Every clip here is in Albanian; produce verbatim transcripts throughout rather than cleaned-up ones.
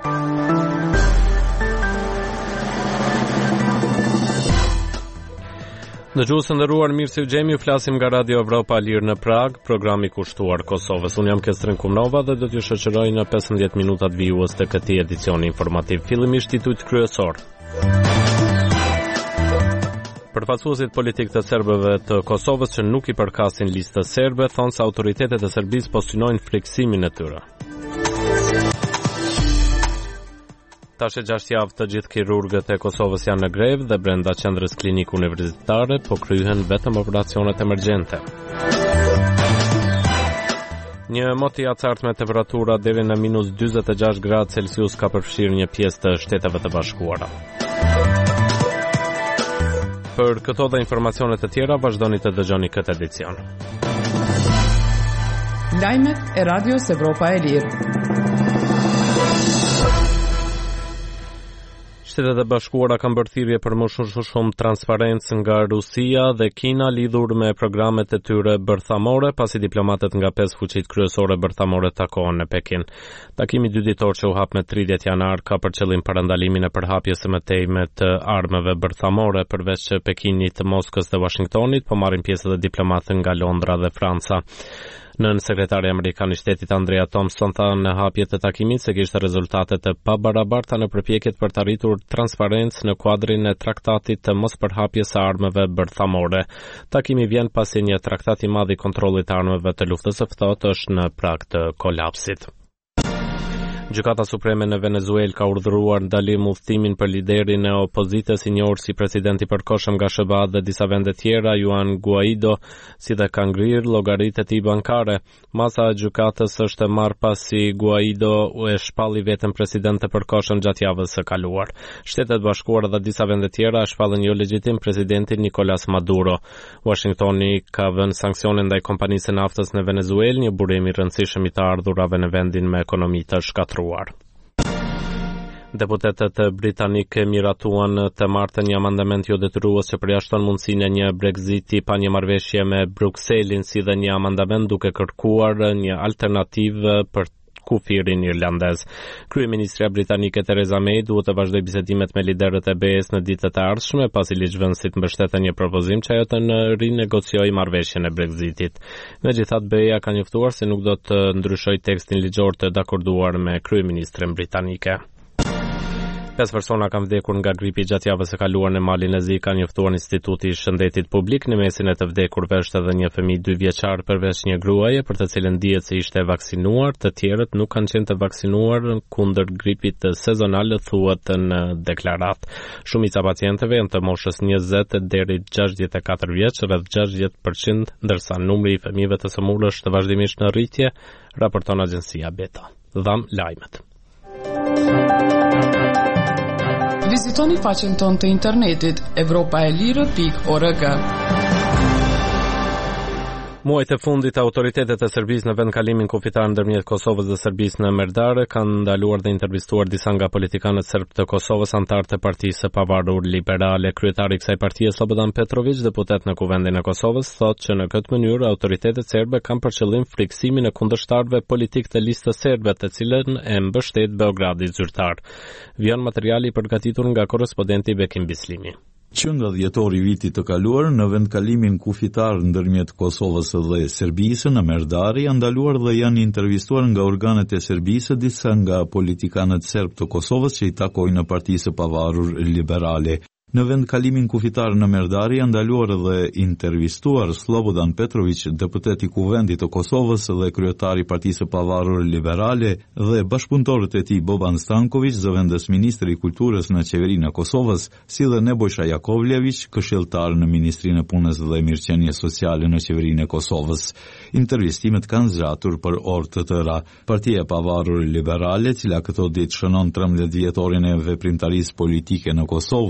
Dëgjues të nderuar, mirë se u gjemi, ju flasim nga Radio Evropa Lirë në Prag, programi i kushtuar Kosovës. Unë jam Kestrin Kumnova dhe do t'ju shoqëroj në pesëmbëdhjetë minutat vijues të këtij edicioni informativ. Fillimisht titujt kryesor. Përfaqësuesit politik të serbëve të Kosovës që nuk i përkasin listës serbe thonë se autoritetet e Serbisë po synojnë friksimin e tyre. Tash e gjashtë javë të gjithë kirurgët e Kosovës janë në grevë dhe brenda qendrës klinik universitare po kryhen vetëm operacionet emergjente. Një moti i acartë me temperatura deri në minus dyzet e gjashtë gradë Celsius ka përfshirë një pjesë të Shteteve të Bashkuara. Për këto dhe informacionet e tjera vazhdoni të dëgjoni këtë edicion. Lajmet e Radios Evropa e Lirë. Shtetet e Bashkuara kanë bërë thirrje për më shumë shumë transparencë nga Rusia dhe Kina lidhur me programet e tyre bërthamore, pasi diplomatët nga pesë fuqitë kryesore bërthamore takohen në Pekin. Takimi dy ditor që u hap me tridhjetë janar ka për qëllim parandalimin e përhapjes së mëtejme të armëve bërthamore, përveç që Pekinit, Moskës dhe Washingtonit po marrin pjesë edhe diplomatë nga Londra dhe Franca. Nën sekretari amerikan i shtetit Andrea Thompson tha në hapje të takimit se kishte rezultate të pabarabarta në përpjekjet për të arritur transparencë në kuadrin e traktatit të mospërhapjes së armëve bërthamore. Takimi vjen pasi një traktat i madh i kontrollit të armëve të luftës së ftohtë është në prag të kolapsit. Gjykata Supreme në Venezuelë ka urdhëruar ndalim udhëtimin për liderin e opozitës i njohur si presidenti i përkohshëm nga S B A dhe disa vende tjera, Juan Guaido, si dhe ka ngrirë llogaritë e tij bankare. Masa e gjykatës është e marrë pasi Guaido e shpalli veten president të përkohshëm gjatë javës së kaluar. Shtetet e Bashkuara dhe disa vende tjera e shpallën jo legjitim presidentin Nicolas Maduro. Washingtoni ka vënë sanksione ndaj kompanisë së naftës në Venezuelë, një burim i rëndësishëm i të ardhurave në vendin me ekonomi të shkatruar. Deputetët britanikë miratuan të martën një amandament jo detyrues që përjashton mundësinë e një Brexiti pa një marrëveshje me Brukselin, si dhe një amandament duke kërkuar një alternativë për kufirin irlandez. Kryeministria britanike Theresa May duhet të vazhdojë bisedimet me liderët e B E-s në ditët e ardhshme, pasi ligjvënësit mbështeten një propozim që ajo të rinegociojë marrëveshjen e Brexitit. Megjithatë, B E-ja ka njoftuar se nuk do të ndryshojë tekstin ligjor të dakorduar me kryeministren britanike. Pesë persona kanë vdekur nga gripi gjatë javës së kaluar në Malin e Zi, ka njoftuar Instituti i Shëndetit Publik. Në mesin e të vdekurve është edhe një fëmijë dy vjeçar përveç një gruaje, për të cilën dihet se ishte vaksinuar. Të tjerët nuk kanë qenë të vaksinuar kundër gripit sezonal, thuhet në deklaratë. Shumica pacientëve janë të moshës njëzet deri gjashtëdhjetë e katër vjeç, rreth gjashtëdhjetë përqind, ndërsa numri i fëmijëve të sëmurë është vazhdimisht në rritje, raporton agjencia Beta. Dham lajmet. Vizitoni faqen tonë të internetit evropa e lirë pikë org. Muajt e fundit autoritetet e Serbisë në vendkalimin kufitar ndërmjet Kosovës dhe Serbisë në Merdare kanë ndaluar dhe intervistuar disa nga politikanët serb të Kosovës, antar të Partisë së Pavarur Liberale. Kryetari i kësaj partie, Slobodan Petrović, deputet në Kuvendin e Kosovës, thotë që në këtë mënyrë autoritetet serbe kanë për qëllim friksimin e kundërshtarëve politik të listës serbe, të cilën e mbështet Beogradi zyrtar. Vjen materiali i përgatitur nga korrespondenti Bekim Bislimi. Që nga dhjetori vitit të kaluar, në vendkalimin kufitar ndërmjet Kosovës dhe Serbisë në Merdari, janë ndaluar dhe janë intervistuar nga organet e Serbisë disa nga politikanët serb të Kosovës që i takojnë në Partisë së Pavarur Liberale. Në vendkalimin kufitar në Merdari janë ndaluar dhe intervistuar Slobodan Petrović, deputeti i Kuvendit të Kosovës dhe kryetari i Partisë së Pavarur Liberale, dhe bashkëpunëtorët e tij Boban Stanković, zëvendës ministri i kulturës në qeverinë e Kosovës, si dhe Nebojša Jakovljević, këshilltar në Ministrinë e Punës dhe Mirëqenies Sociale në qeverinë e Kosovës. Intervistimet kanë zgjatur për orë të tëra. Partia e Pavarur Liberale, cila këto ditë shënon trembëdhjetë vjetorin e veprimtarisë politike në Kosovë,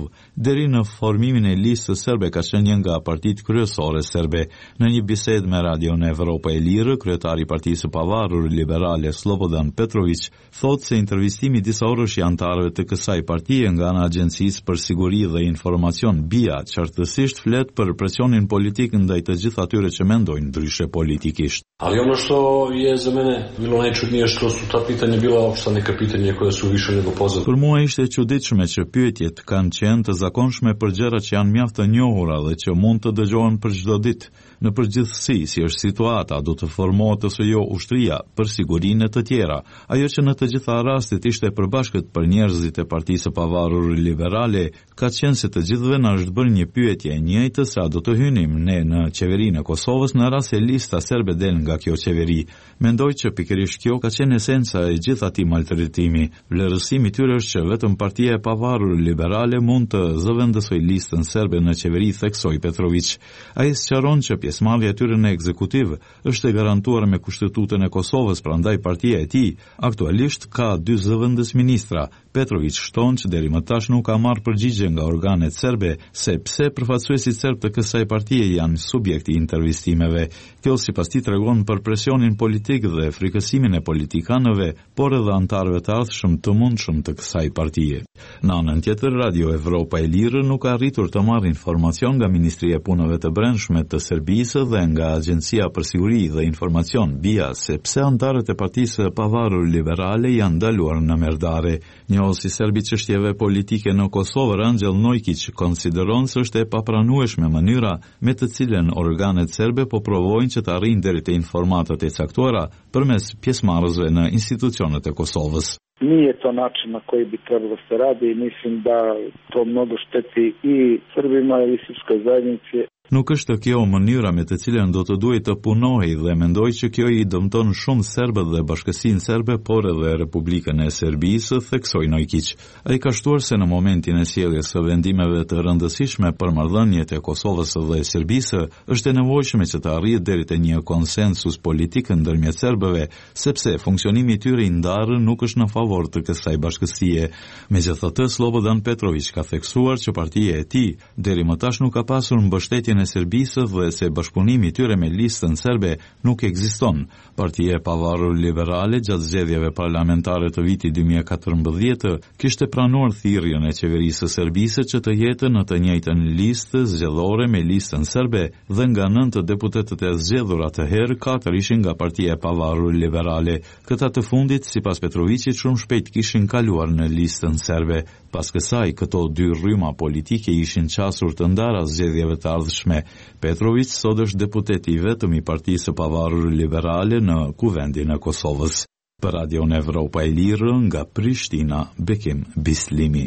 deri në formimin e listës serbe ka qenë një nga partitë kryesore serbe. Në një bisedë me Radion Evropa e Lirë, kryetari i Partisë së Pavarur Liberale Slobodan Petrović thotë se intervistimi disa orësh i antarëve të kësaj partie nga ana e Agjencisë për Siguri dhe Informacion B I A qartësisht flet për presionin politik ndaj të gjithë atyre që mendojnë ndryshe politikisht. Ali ono što je za mene bilo najčudnije što su ta pitanja bila uopšte neka pitanja koja su više nego poznata. Për mua ishte e çuditshme që pyetjet kanë qenë të zakonshme për gjëra që janë mjaft të njohura dhe që mund të dëgjohen për çdo ditë. Në përgjithësi, si është situata, do të formohet ose jo ushtria për sigurinë e të tjera. Ajo që në të gjitha rastet ishte e përbashkët për njerëzit e Partisë së Pavarur Liberale, ka qenë se të gjithëve na është bërë një pyetje e njëjtë se a do të hynim ne në qeverinë e Kosovës në rast se lista serbe del nga kjo qeveri. Mendoj që pikërisht kjo ka qenë esenca e gjithë atij maltretimi. Vlerësimi i tyre është që vetëm Partia e Pavarur Liberale mund të zëvendësojë listën serbe në qeveri, theksoi Petrović. Ai sqaron që pjesëmarrja e tyre në ekzekutiv është e garantuar me Kushtetutën e Kosovës, prandaj partia e tij aktualisht ka dy zëvendës ministra. Petrović shton që deri më tash nuk ka marrë përgjigje nga organet serbe se pse përfaqësuesit serb të kësaj partie janë subjekti i intervistimeve. Kjo sipas tij tregon për presionin politik dhe frikësimin e politikanëve, por edhe antarëve të ardhshëm të mundshëm të kësaj partie. Në anën tjetër, Radio Evropa e Lirë nuk ka arritur të marrë informacion nga Ministria e Punëve të Brendshme të Serbisë dhe nga Agjencia për Siguri dhe Informacion B I A se pse antarët e Partisë Pavarur Liberale janë ndaluar në merrdare. Njohësi serbi çështjeve politike në Kosovë, Rangjel Nojkić, konsideron se është e papranueshme mënyra me të cilën organet serbe po provojnë që të arrijnë deri te informatat e caktuara përmes pjesëmarrësve në institucionet e Kosovës. Nije to način na koji bi trebalo se radi i mislim da to mnogo šteti i Srbima i srpskoj zajednici. Nuk është kjo mënyra me të cilën do të duhet të punohej dhe mendoj që kjo i dëmton shumë serbët dhe bashkësinë serbe, por edhe Republikën e Serbisë, theksoi Nojkić. Ai ka shtuar se në momentin e sjelljes së vendimeve të rëndësishme për marrëdhëniet e Kosovës dhe Serbisë, është e nevojshme që të arrihet deri te një konsensus politik ndërmjet serbëve, sepse funksionimi i tyre i ndarë nuk është në favor të kësaj bashkësie. Megjithatë, Slobodan Petrović ka theksuar që partia e tij deri më tash nuk ka pasur mbështetjen e Serbisë dhe se bashkëpunimi i tyre me listën serbe nuk ekziston. Partia e Pavarur Liberale gjatë zgjedhjeve parlamentare të vitit dy mijë e katërmbëdhjetë kishte pranuar thirrjen e qeverisë së Serbisë që të jetë në të njëjtën listë zgjedhore me listën serbe dhe nga nëntë deputetët e zgjedhur atëherë, katër ishin nga Partia e Pavarur Liberale. Këta të fundit, sipas Petrovićit, shumë shpejt kishin kaluar në listën serbe. Pas kësaj, këto dy rryma politike ishin qasur të ndara zgjedhjeve të ardhshme. Petrović sot është deputeti i vetëm i Partisë së Pavarur Liberale në Kuvendin e Kosovës. Për Radion Evropa e Lirë nga Prishtina, Bekim Bislimi.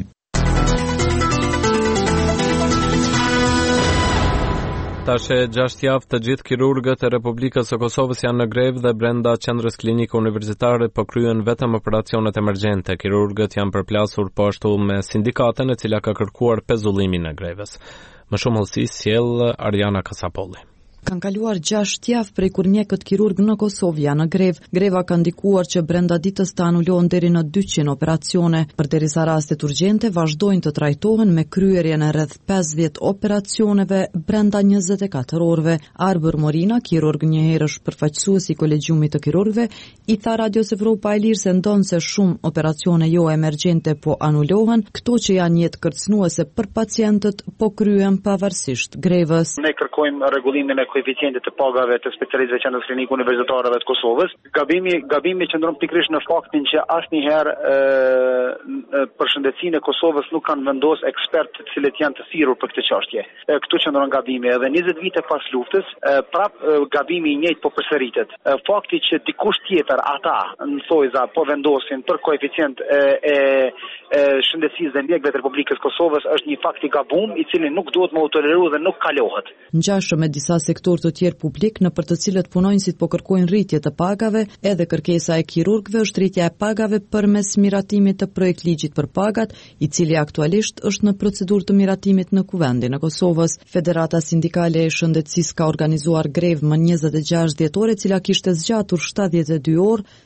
Tashe gjashtë javë të gjithë kirurgët e Republikës së Kosovës janë në grevë dhe brenda qendrës klinike universitare po kryen vetëm operacionet emergjente. Kirurgët janë përplasur po ashtu me sindikatën e cila ka kërkuar pezullimin e grevës. Më shumë hollësi sjell Ariana Kasapolli. Kanë kaluar gjashtë javë prej kur mjekët kirurg në Kosovë janë në grevë. Greva ka ndikuar që brenda ditës të anulohen deri në dyqind operacione, përderisa rastet urgjente vazhdojnë të trajtohen me kryerjen e rreth pesëdhjetë operacioneve brenda njëzet e katër orëve. Arbër Morina, kirurg një herësh përfaqësues i Kolegjiumit të Kirurgëve, i tha Radios Evropa e Lirë se ndonë se shumë operacione jo emergjente po anulohen, këto që janë jetë kërcënuese për pacientët po kryen pavarësisht grevës. Ne kërkojmë rregullimin e koeficientit të pagave të specialistëve të qendrës klinike universitare të Kosovës. Gabimi gabimi qëndron pikërisht në faktin që asnjëherë për shëndetësinë e Kosovës nuk kanë vendos ekspertë të cilët janë të thirrur për këtë çështje. Këtu qëndron gabimi edhe njëzet vite pas luftës, prap gabimi i njëjtë po përsëritet. Fakti që dikush tjetër ata në thojza po vendosin për koeficient e, e, e shëndetësisë dhe mjekëve të Republikës Kosovës është një fakt i gabum i cili nuk duhet më toleruar dhe nuk kalohet. Ngjashëm me disa sektor të tjerë publik në për të cilët punonjësit po kërkojnë rritje të pagave, edhe kërkesa e kirurgëve është rritja e pagave përmes miratimit të projekt ligjit për pagat, i cili aktualisht është në procedurë të miratimit në Kuvendin e Kosovës. Federata Sindikale e Shëndetësisë ka organizuar grevë më njëzet e gjashtë dhjetore, cila kishte zgjatur shtatëdhjetë e dy orë,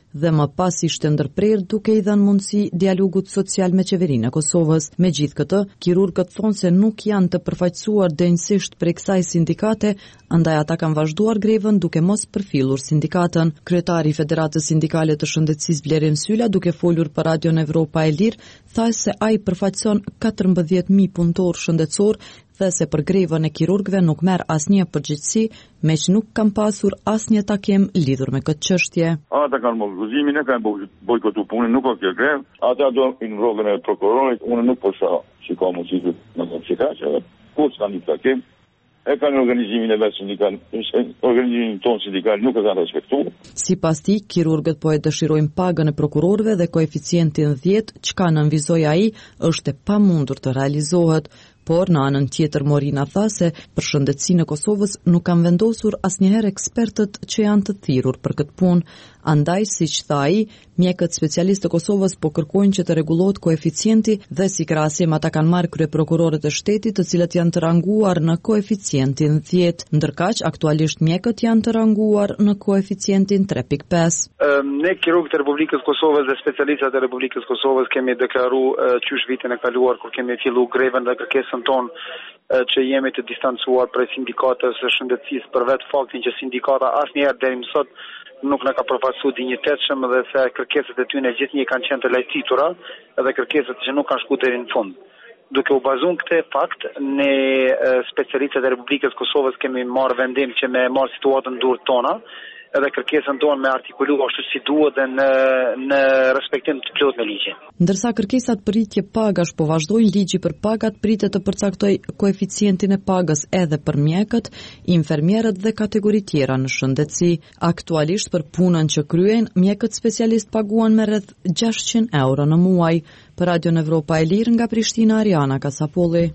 dhe më pas ishte ndërprerë duke i dhënë mundësi dialogut social me qeverinë e Kosovës. Megjithatë, kirurgët thonë se nuk janë të përfaqësuar denjësisht prej kësaj sindikate, andaj ata kanë vazhduar grevën duke mos përfillur sindikatën. Kryetari i Federatës Sindikale të Shëndetësisë Blerim Sylla, duke folur për Radion Evropa e Lirë, tha se ai përfaqëson katërmbëdhjetë mijë punëtorë shëndetësor dhe se për grevën e kirurgëve nuk merr asnjë përgjegjësi, me që nuk kanë pasur asnjë takim lidhur me këtë çështje. Ata kanë mobilizimin, e kanë bojkotu punën, nuk ka kjo grevë. Ata do në rrogën e prokurorit, unë nuk po shoh si ka mundësi në konsekrencë, kur s'kan një takim. E kanë organizimin e vetë sindikal, organizimin tonë sindikal nuk e kanë respektu. Sipas tij, kirurgët po e dëshirojnë pagën e prokurorëve dhe koeficientin dhjetë, çka nënvizoi ai, është e pamundur të realizohet. Por në anën tjetër Morina tha se për shëndetësinë e Kosovës nuk kanë vendosur asnjëherë ekspertët që janë të thirrur për këtë punë. Andaj, siç tha ai, mjekët specialistë të Kosovës po kërkojnë që të rregullohet koeficienti dhe si krahasim ata kanë marrë kryeprokurorët e shtetit, të cilët janë të ranguar në koeficientin dhjetë, ndërkaq aktualisht mjekët janë të ranguar në koeficientin tre pikë pesë. Ne kirurgët e Republikës Kosovës dhe specialistët e Republikës Kosovës kemi deklaruar qysh vitin e kaluar kur kemi filluar grevën dhe kërkesën tonë që jemi të distancuar prej sindikatës së shëndetësisë për vetë faktin që sindikata asnjëherë deri më sot nuk na ka përfaqësuar dinjitetshëm dhe se kërkesat e tyre gjithnjë kanë qenë të lajcitura dhe kërkesat që nuk kanë shkuar deri në fund. Duke u bazuar këtë fakt, ne specialistët e Republikës Kosovës kemi marrë vendim që me marrë situatën në dorë tona edhe kërkesën tonë me artikulu ashtu si duhet dhe në, në respektim të plot me ligjin. Ndërsa kërkesat për rritje pagash po vazhdojnë, ligji për pagat pritet të përcaktoj koeficientin e pagës edhe për mjekët, infermierët dhe kategori tjera në shëndetësi. Aktualisht për punën që kryen, mjekët specialist paguan me rreth gjashtëqind euro në muaj. Për Radion Evropa e Lirë nga Prishtina, Ariana Kasapolli.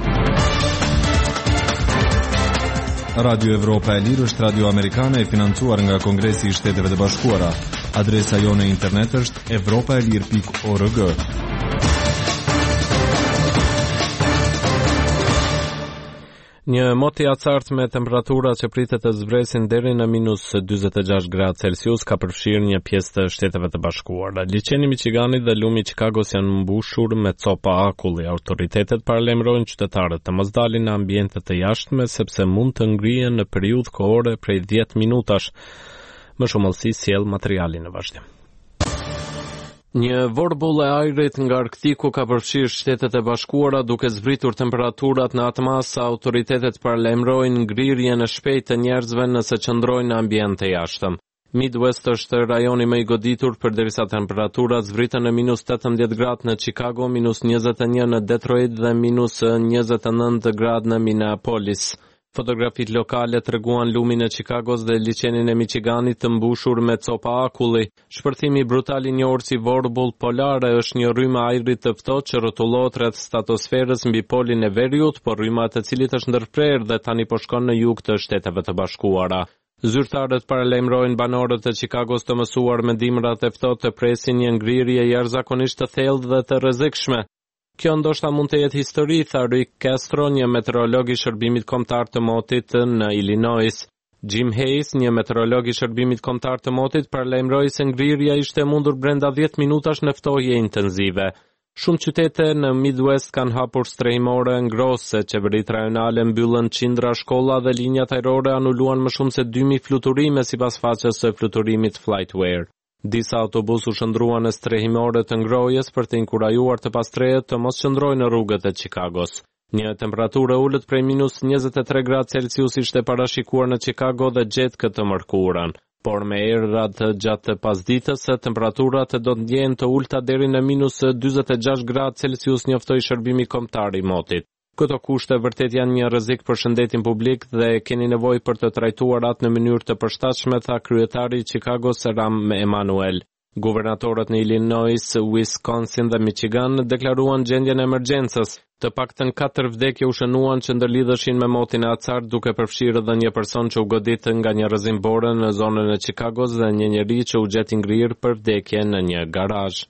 Radio Evropa e Lirë është radio amerikane e financuar nga Kongresi i Shteteve të Bashkuara. Adresa jone internet është evropaelir pikë org. Një mot i acartë me temperatura që pritet të zbresin deri në minus dyzet e gjashtë gradë Celsius ka përfshirë një pjesë të Shteteve të Bashkuara. Liçeni Michiganit dhe lumi i Chicagos janë mbushur me copa akulli. Autoritetet paralajmërojnë qytetarët të mos dalin në ambiente të jashtme sepse mund të ngrihen në periudhë kohore prej dhjetë minutash. Më shumë ëllësi sjell materialin në vazhdim. Një vorbull e ajrit nga Arktiku ka përfshirë Shtetet e Bashkuara duke zbritur temperaturat në atë masë. Autoritetet paralajmërojnë ngrirjen e shpejtë të njerëzve nëse qëndrojnë në ambiente jashtëm. Midwest është rajoni më i goditur përderisa temperaturat zbritën në minus tetëmbëdhjetë gradë në Chicago, minus njëzet e një në Detroit dhe minus njëzet e nëntë gradë në Minneapolis. Fotografit lokale treguan lumin e Chicagos dhe liçenin e Michiganit të mbushur me copa akulli. Shpërthimi brutal i njohur si vorbull polare është një rrymë ajrit të ftohtë që rrotullohet rreth stratosferës mbi polin e veriut, por rryma e cilit është ndërprerë dhe tani po shkon në jug të Shteteve të Bashkuara. Zyrtarët paralajmërojnë banorët e Chicagos të mësuar me dimrat e ftohtë të presin një ngrirje jashtëzakonisht të thellë dhe të rrezikshme. Kjo ndoshta mund të jetë histori, tha Rick Castro, një meteorolog i shërbimit kombëtar të motit në Illinois. Jim Hayes, një meteorolog i shërbimit kombëtar të motit, paralajmëroi se ngrirja ishte mundur brenda dhjetë minutash në ftohje intensive. Shumë qytete në Midwest kanë hapur strehimore ngrohëse, qeveritë rajonale mbyllën qindra shkolla dhe linjat ajrore anuluan më shumë se dy mijë fluturime sipas faqes së fluturimit FlightWare. Disa autobus u shndruan në strehimore të ngrohjes për të inkurajuar të pastrehet të mos qëndrojnë në rrugët e Chicagos. Një temperaturë ulët prej minus njëzet e tre gradë Celsius ishte parashikuar në Chicago dhe gjetë këtë mërkurën. Por me errat gjatë pasditës, temperaturat do të ndjehen të ulta deri në minus dyzet e gjashtë gradë Celsius, njoftoi shërbimi kombëtar i motit. Këto kushte vërtet janë një rrezik për shëndetin publik dhe keni nevojë për të trajtuar atë në mënyrë të përshtatshme, tha kryetari i Chicagos Rahm Emanuel. Guvernatorët në Illinois, Wisconsin dhe Michigan deklaruan gjendjen e emergjencës. Të paktën katër vdekje u shënuan që ndërlidheshin me motin e acartë, duke përfshirë edhe një person që u godit nga një rrezim bore në zonën e Chicagos dhe një njeri që u gjet i ngrirë për vdekje në një garazh.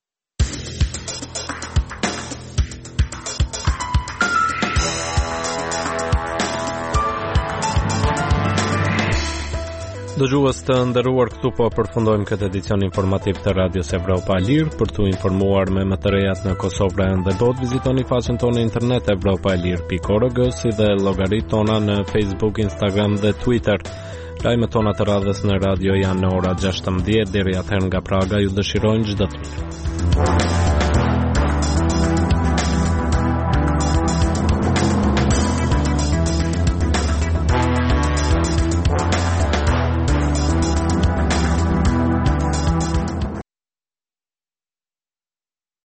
Dëgjues të nderuar, këtu po përfundojmë këtë edicion informativ të Radios Evropa e Lirë. Për t'u informuar me më të rejat në Kosovë dhe botë, vizitoni faqen tonë internet evropa e lirë pikë org, si dhe llogaritë tona në Facebook, Instagram dhe Twitter. Lajmet tona të radhës në radio janë në ora gjashtëmbëdhjetë. Deri atëherë nga Praga ju dëshirojnë çdo të mirë.